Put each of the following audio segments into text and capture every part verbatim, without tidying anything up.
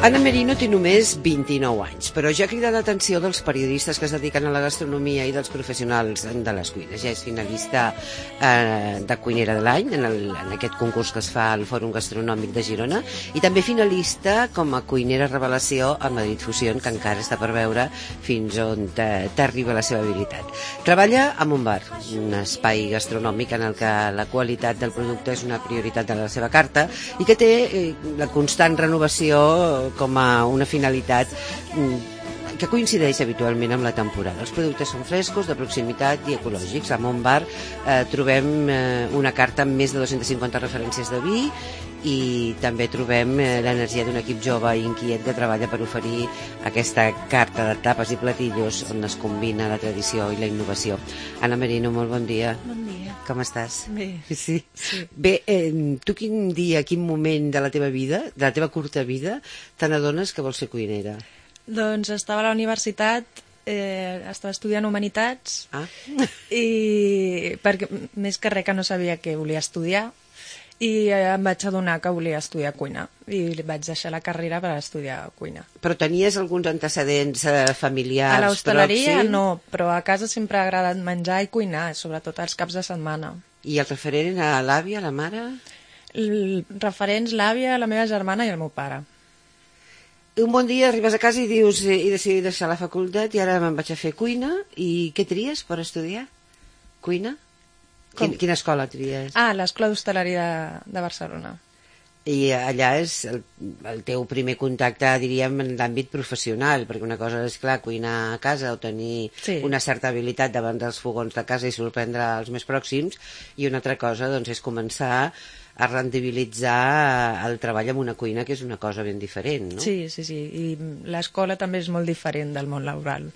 Anna Merino té només vint-i-nou anys, però ja crida l'atenció dels periodistes que es dediquen a la gastronomia i dels professionals de les cuines. Ja és finalista eh, de Cuinera de l'Any en, el, en aquest concurs que es fa al Fòrum Gastronòmic de Girona, i també finalista com a cuinera revelació a Madrid Fusion, que encara està per veure fins on t'arriba la seva habilitat. Treballa a Montbar, un espai gastronòmic en el que la qualitat del producte és una prioritat de la seva carta i que té eh, la constant renovació com a una finalitat que coincideix habitualment amb la temporada. Els productes són frescos, de proximitat i ecològics. A Montbar eh, trobem eh, una carta amb més de dues-centes cinquanta referències de vi i també trobem eh, l'energia d'un equip jove i inquiet que treballa per oferir aquesta carta de tapes i platillos on es combina la tradició i la innovació. Anna Merino, molt bon dia. Bon dia. Com estàs? Bé. Sí. Sí. Bé, eh, tu quin dia, quin moment de la teva vida, de la teva curta vida, te n'adones que vols ser cuinera? Doncs estava a la universitat, eh, estava estudiant Humanitats, Ah. i perquè més que res que no sabia què volia estudiar, i em vaig adonar que volia estudiar cuina, i vaig deixar la carrera per estudiar cuina. Però tenies alguns antecedents eh, familiars? A l'hostaleria pròxims? no, però a casa sempre ha agradat menjar i cuinar, sobretot els caps de setmana. I el referent a l'àvia, a la mare? El, referents l'àvia, la meva germana i el meu pare. Un bon dia arribes a casa i dius eh, he decidit deixar la facultat i ara me'n vaig a fer cuina. I què tries per estudiar? Cuina? Quin, quina escola tries? Ah, l'Escola d'Hostaleria de, de Barcelona. I allà és el, el teu primer contacte, diríem, en l'àmbit professional, perquè una cosa és, clar, cuinar a casa o tenir Sí. una certa habilitat davant dels fogons de casa i sorprendre els més pròxims, i una altra cosa doncs, és començar a rendibilitzar el treball en una cuina, que és una cosa ben diferent, no? Sí, sí, sí. I l'escola també és molt diferent del món laboral.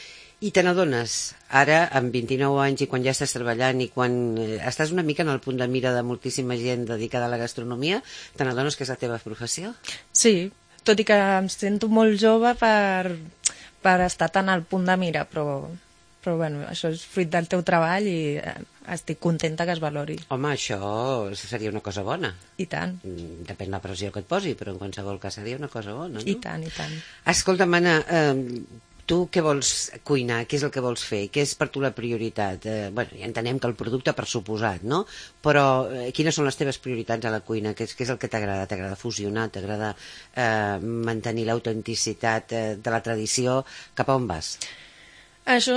I te n'adones, ara, amb vint-i-nou anys i quan ja estàs treballant i quan eh, estàs una mica en el punt de mira de moltíssima gent dedicada a la gastronomia, te n'adones que és la teva professió? Sí, tot i que em sento molt jove per, per estar tan al punt de mira, però, però bueno, això és fruit del teu treball i eh, estic contenta que es valori. Home, això seria una cosa bona. I tant, Mm, Depèn la pressió que et posi, però en qualsevol cas seria una cosa bona, no? i tant, i tant. Escolta, Anna, eh, tu què vols cuinar? Què és el que vols fer? Què és per tu la prioritat? Eh, bueno, ja entenem que el producte per suposat, no? Però eh, quines són les teves prioritats a la cuina? Què és, què és el que t'agrada? T'agrada fusionar? T'agrada eh, mantenir l'autenticitat eh, de la tradició? Cap a on vas? Això,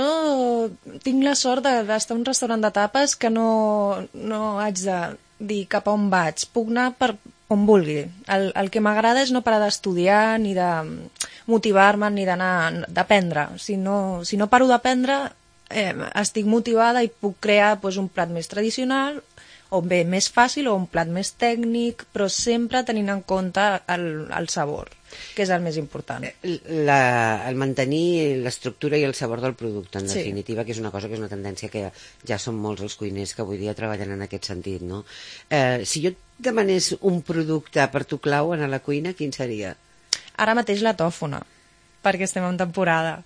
tinc la sort de- d'estar a un restaurant de tapes que no, no haig de dir cap a on vaig. Puc anar per on vulgui. El, el que m'agrada és no parar d'estudiar, ni de motivar-me, ni d'anar d'aprendre. Si no, si no paro d'aprendre, eh, estic motivada i puc crear doncs, un plat més tradicional, o bé més fàcil, o un plat més tècnic, però sempre tenint en compte el, el sabor, que és el més important. La, el mantenir l'estructura i el sabor del producte, en Sí. definitiva, que és una cosa que és una tendència que ja són molts els cuiners que avui dia treballen en aquest sentit, no? Eh, si jo et demanés un producte per tu clau en la cuina, quin seria? Ara mateix la tòfona, perquè estem en temporada.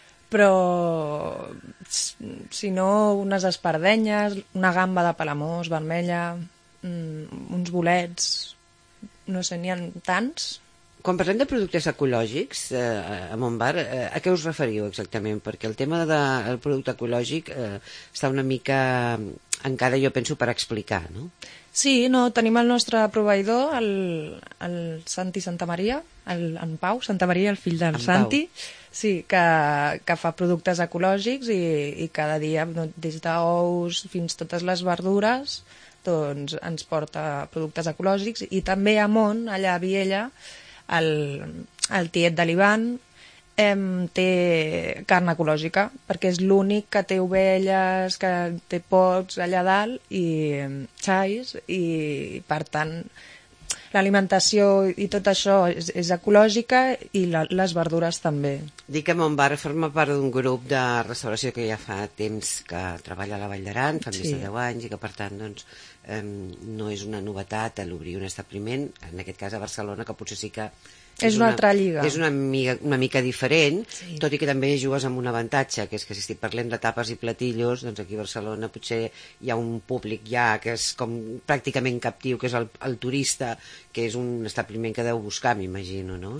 Però, si no, unes espardenyes, una gamba de palamós vermella, mm, uns bolets, no sé, n'hi ha tants. Quan parlem de productes ecològics eh, a Montbar, eh, a què us referiu exactament? Perquè el tema del producte ecològic eh, està una mica encara, jo penso, per explicar, no? Sí, no, tenim el nostre proveïdor, el, el Santi Santamaria, el, en Pau Santamaria, el fill del En Santi, sí, que, que fa productes ecològics i, i cada dia, no, des d'ous fins totes les verdures, doncs ens porta productes ecològics. I també a Mont, allà a Viella, el, el tiet de l'Ivan, em, té carn ecològica, perquè és l'únic que té ovelles, que té pots allà dalt i em, xais, i per tant l'alimentació i tot això és, és ecològica i la, les verdures també. Dic que Montbar forma part d'un grup de restauració que ja fa temps que treballa a la Vall d'Aran, fa més Sí. de deu anys, i que per tant doncs, eh, no és una novetat a l'obrir un establiment, en aquest cas a Barcelona, que potser sí que És una altra lliga. És una mica, una mica diferent, Sí. tot i que també jugues amb un avantatge, que és que si parlem de tapes i platillos, doncs aquí a Barcelona potser hi ha un públic ja que és com pràcticament captiu, que és el, el turista, que és un establiment que deu buscar, m'imagino, no?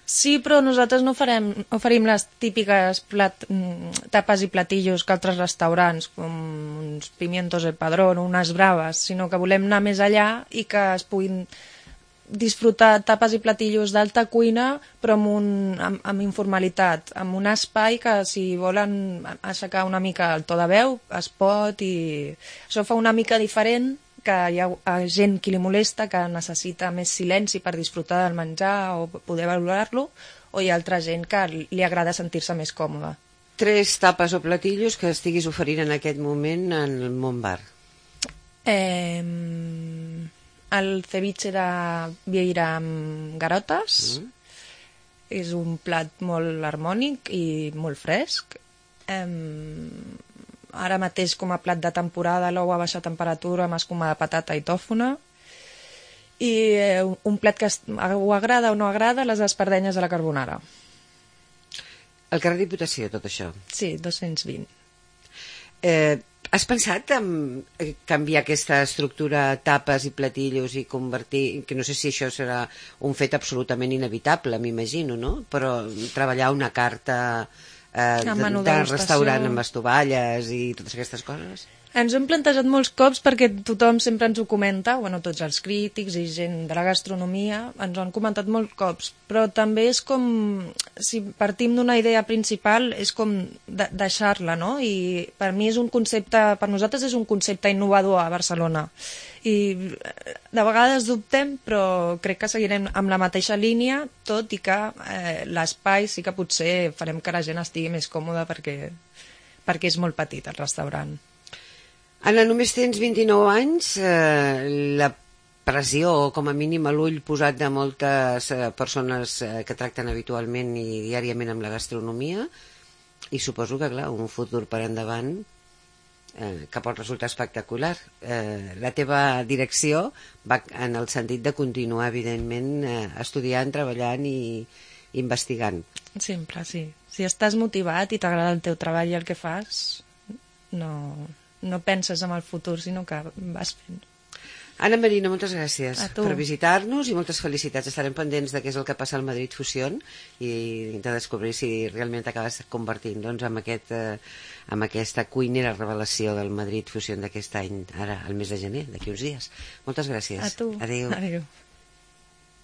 Sí, però nosaltres no farem, oferim les típiques plat, tapes i platillos que altres restaurants, com uns pimientos el padrón o unes braves, sinó que volem anar més allà i que es puguin disfrutar tapes i platillos d'alta cuina, però amb, un, amb, amb informalitat, amb un espai que si volen aixecar una mica el to de veu, es pot, i això fa una mica diferent, que hi ha gent qui li molesta, que necessita més silenci per disfrutar del menjar o poder valorar-lo, o hi ha altra gent que li agrada sentir-se més còmode. Tres tapes o platillos que estiguis oferint en aquest moment en el món bar. Eh, el ceviche de vieira amb garotes, mm. és un plat molt harmònic i molt fresc. Eh, ara mateix com a plat de temporada, l'ou a baixa temperatura amb escuma de patata i tòfona. I eh, un plat que ho agrada o no agrada, les espardenyes de la carbonara. Al carrer Diputació, tot això? Sí, dos-cents vint. Eh, has pensat en canviar aquesta estructura tapes i platillos i convertir, que no sé si això serà un fet absolutament inevitable, m'imagino, no? Però treballar una carta eh, de, de restaurant amb estovalles i totes aquestes coses? Ens ho hem plantejat molts cops perquè tothom sempre ens ho comenta, bueno, tots els crítics i gent de la gastronomia ens ho han comentat molts cops, però també és com, si partim d'una idea principal, és com de deixar-la, no? I per mi és un concepte, per nosaltres és un concepte innovador a Barcelona. I de vegades dubtem, però crec que seguirem amb la mateixa línia, tot i que eh, l'espai sí que potser farem que la gent estigui més còmoda perquè, perquè és molt petit el restaurant. Anna, només tens vint-i-nou anys, eh, la pressió, o com a mínim a l'ull posat de moltes eh, persones eh, que tracten habitualment i diàriament amb la gastronomia, i suposo que, clar, un futur per endavant eh, que pot resultar espectacular. Eh, la teva direcció va en el sentit de continuar, evidentment, eh, estudiant, treballant i investigant. Sempre, sí. Si estàs motivat i t'agrada el teu treball i el que fas, no... no penses en el futur, sinó que vas fent. Anna Merino, moltes gràcies per visitar-nos i moltes felicitats. Estarem pendents de què és el que passa al Madrid Fusion i de descobrir si realment t'acabes convertint doncs, amb, aquest, eh, amb aquesta cuinera revelació del Madrid Fusion d'aquest any, ara, al mes de gener, d'aquí uns dies. Moltes gràcies. A tu. Adéu. Adéu.